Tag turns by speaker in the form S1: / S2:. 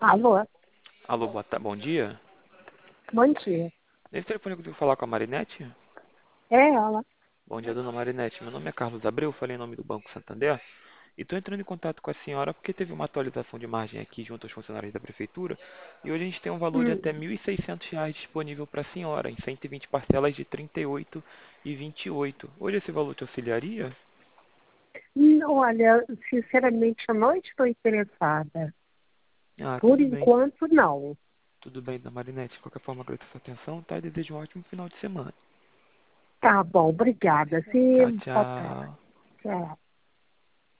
S1: Alô,
S2: Alô, bom dia.
S1: bom dia.
S2: Nesse telefone eu consigo falar com a Marinete?
S1: É ela.
S2: Bom dia, dona Marinete. Meu nome é Carlos Abreu, falei em nome do Banco Santander. E estou entrando em contato com a senhora porque teve uma atualização de margem aqui junto aos funcionários da Prefeitura. E hoje a gente tem um valor de até
S1: Hum,
S2: R$ 1.600 disponível para a senhora, em 120 parcelas de 38,28. Hoje esse valor te auxiliaria?
S1: olha, sinceramente, eu não estou interessada.
S2: Ah,
S1: Por
S2: tudo bem.
S1: enquanto, não.
S2: Tudo bem, dona Marinete. De qualquer forma, agradeço a sua atenção, tá? E desejo um ótimo final de semana.
S1: Tá bom, obrigada. Sim,
S2: Tchau,
S1: boa tarde.
S2: tchau.
S1: Tchau.